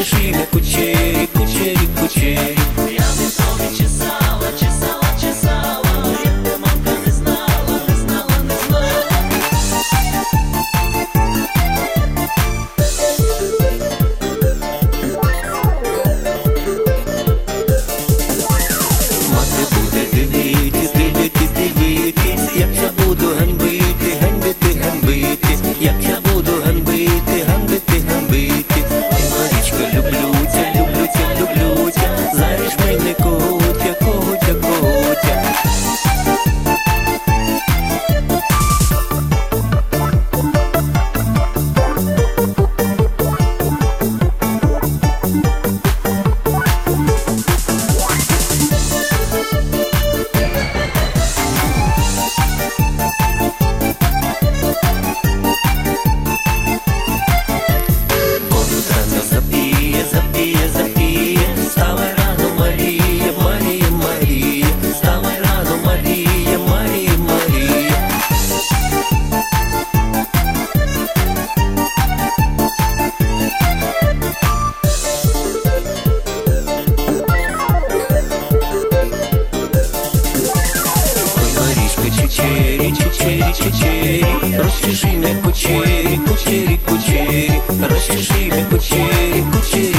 розчеши м'я кучері, кучері, кучері. Я би тобі чесала, чесала, чесала, якби мамка не знала, не знала, не знала. Мати буде дивитись, дивитись, дивитись, як я буду ганьбити, ганьбити, ганьбити, як я буду ганьбити, ганьбити, ганьбити. Ой, Марічко, люблю тя, люблю тя, люблю тя, заріж мене коготя, коготя, коготя. Запіє, запіє, запіє, вставай рано, Марія, Марія, Марія, вставай рано, Марія, Марія, Марія. Ой, Марішко, чечері, чечері, чечері, розчеши м'я кучері, кучері, кучері, розчеши м'я кучері, кучері.